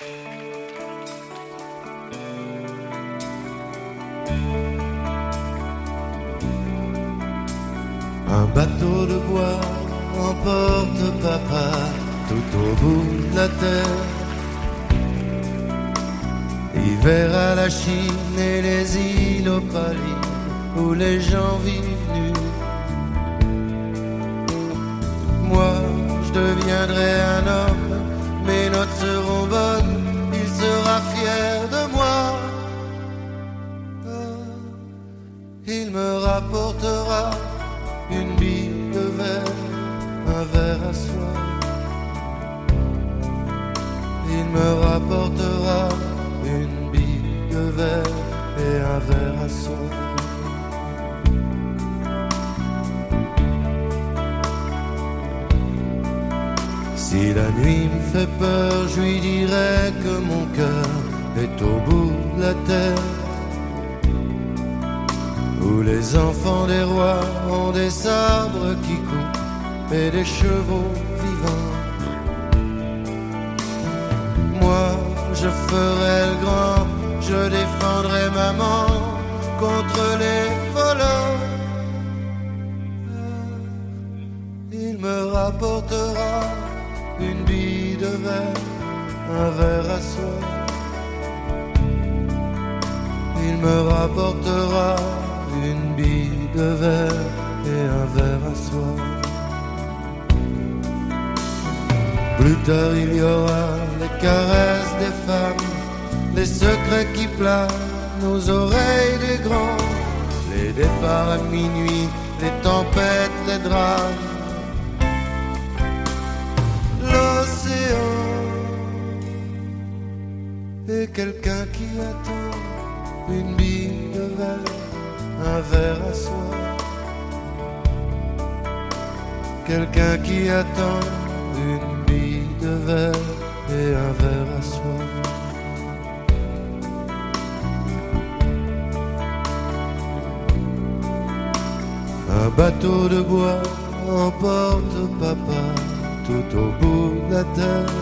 Un bateau de bois emporte papa tout au bout de la terre. Hiver à la Chine et les îles Opalines où les gens vivent nus. Moi, je deviendrai un homme, mes notes seront bonnes, il sera fier de moi. Il me rapportera une bille de verre, un verre à soie. Il me rapportera une bille de verre et un verre à soie. Si la nuit me fait peur, je lui dirai que mon cœur est au bout de la terre, où les enfants des rois ont des sabres qui coupent et des chevaux vivants. Moi, je ferai le grand, je défendrai maman contre les voleurs. Il me rapportera une bille de verre, un verre à soie. Il me rapportera une bille de verre et un verre à soie. Plus tard il y aura les caresses des femmes, les secrets qui planent aux oreilles des grands, les départs à minuit, les tempêtes, les drames, l'océan et quelqu'un qui attend une bille de verre, un verre à soie. Quelqu'un qui attend une bille de verre et un verre à soie. Un bateau de bois emporte papa tout au bout de la terre.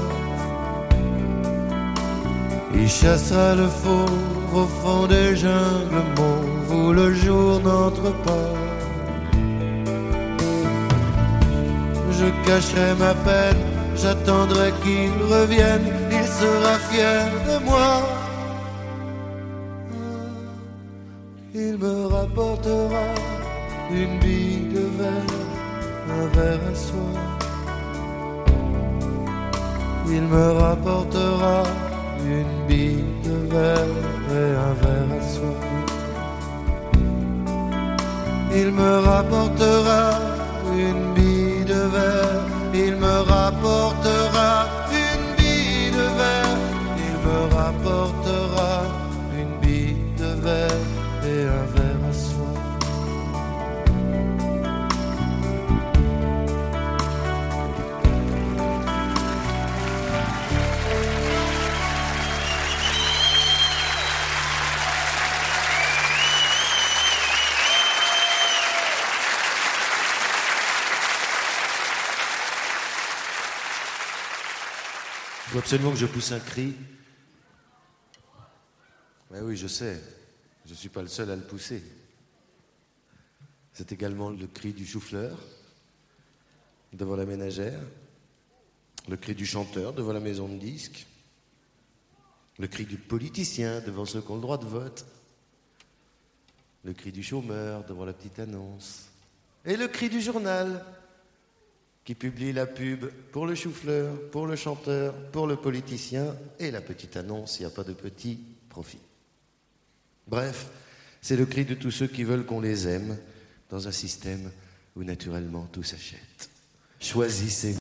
Il chassera le fauve au fond des jungles mauves où le jour n'entre pas. Je cacherai ma peine, j'attendrai qu'il revienne, il sera fier de moi. Il me rapportera une bille de verre, un verre à soie. Il me rapportera une bille de verre et un verre à soie. Il me rapportera une bille de verre, il me rapportera une bille de verre, il me rapportera une bille de verre et un verre à soie. Il faut absolument que je pousse un cri. Mais oui, je sais, je ne suis pas le seul à le pousser. C'est également le cri du chou-fleur devant la ménagère, le cri du chanteur devant la maison de disques, le cri du politicien devant ceux qui ont le droit de vote, le cri du chômeur devant la petite annonce, et le cri du journal qui publie la pub pour le chou-fleur, pour le chanteur, pour le politicien, et la petite annonce, il n'y a pas de petit profit. Bref, c'est le cri de tous ceux qui veulent qu'on les aime dans un système où naturellement tout s'achète. Choisissez